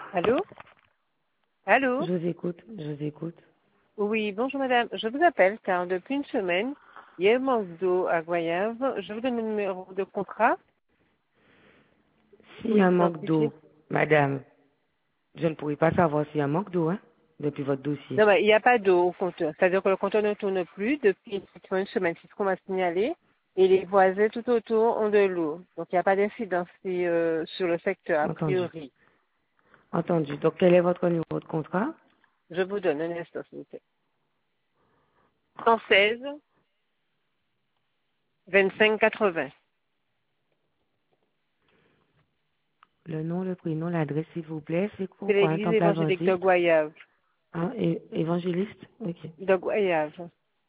Allô? Allô? Je vous écoute, je vous écoute. Oui, bonjour madame. Je vous appelle car depuis une semaine, il y a un manque d'eau à Goyave. Je vous donne le numéro de contrat S'il pour y a un manque d'eau, identifier. madame, je ne pourrais pas savoir s'il y a un manque d'eau, hein, depuis votre dossier. Non, mais il n'y a pas d'eau au compteur. C'est-à-dire que le compteur ne tourne plus depuis effectivement une semaine. C'est ce qu'on m'a signalé. Et les voisins tout autour ont de l'eau. Donc il n'y a pas d'incidence sur le secteur, a Entendu. priori. Entendu. Donc, quel est votre numéro de contrat? Je vous donne un instant, s'il vous plaît. 116 25 80. Le nom, le prénom, l'adresse, s'il vous plaît. C'est C'est quoi, un l'église temple évangélique de adventiste? Goyave. Hein, évangéliste? Ok. De Goyave.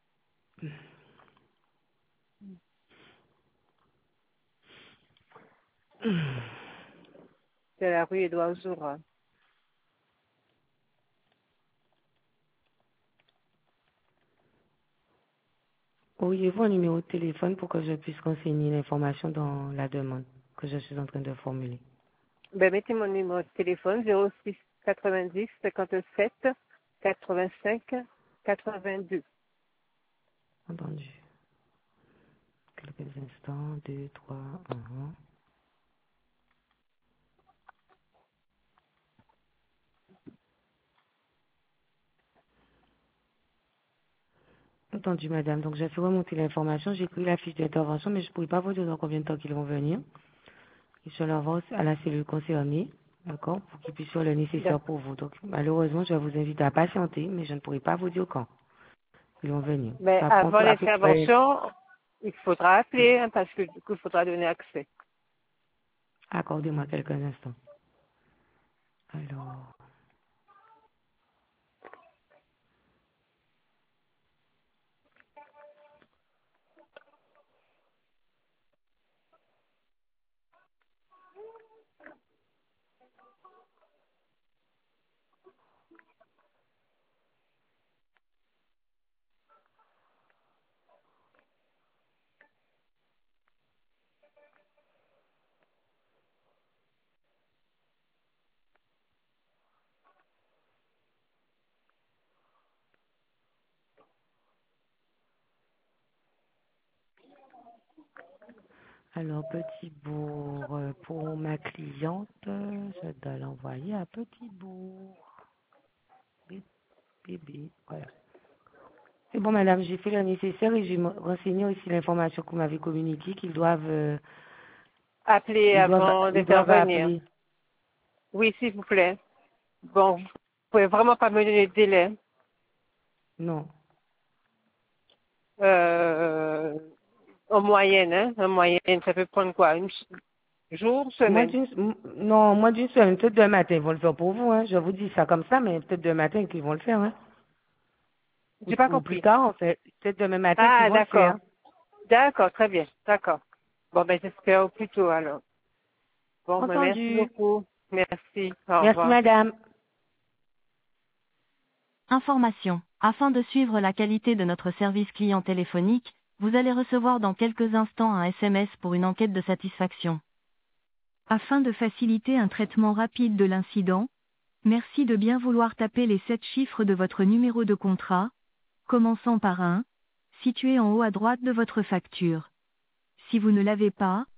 C'est la rue Édouard Zoura. Auriez-vous un numéro de téléphone pour que je puisse renseigner l'information dans la demande que je suis en train de formuler? Ben, mettez mon numéro de téléphone 06 90 57 85 82. Entendu. Quelques instants, 2, 3, 1. Entendu, madame. Donc, j'ai fait remonter l'information. J'ai pris la fiche d'intervention, mais je ne pourrais pas vous dire dans combien de temps qu'ils vont venir. Et je l'envoie à la cellule concernée, d'accord, pour qu'ils puissent faire le nécessaire D'accord. pour vous. Donc, malheureusement, je vous invite à patienter, mais je ne pourrai pas vous dire quand ils vont venir. Mais Ça prend avant à peu près... l'intervention, il faudra appeler hein, parce que du coup, il faudra donner accès. Accordez-moi quelques instants. Alors... Alors, Petit Bourg, pour ma cliente, je dois l'envoyer à Petit Bourg. Bébé, voilà. C'est bon, madame, j'ai fait le nécessaire et j'ai renseigné aussi l'information que vous m'avez communiquée qu'ils doivent, Appeler avant ils doivent d'intervenir. appeler. Oui, s'il vous plaît. Bon, vous pouvez vraiment pas me donner de délai. Non. Euh, en moyenne, hein. En moyenne, ça peut prendre quoi? Jour, semaine? Non, moi d'une semaine, peut-être demain matin, ils vont le faire pour vous, hein. Je vous dis ça comme ça, mais peut-être demain matin qu'ils vont le faire, hein. J'ai pas Ou plus compris. tard, en fait. Peut-être demain matin qu'ils Ah, vont le d'accord. faire. D'accord, très bien. D'accord. Bon, ben, j'espère au plus tôt, alors. Bon, ben, merci Entendu. beaucoup. Merci. Au Merci, revoir. madame. Information. Afin de suivre la qualité de notre service client téléphonique, vous allez recevoir dans quelques instants un SMS pour une enquête de satisfaction. Afin de faciliter un traitement rapide de l'incident, merci de bien vouloir taper les 7 chiffres de votre numéro de contrat, commençant par 1, situé en haut à droite de votre facture. Si vous ne l'avez pas,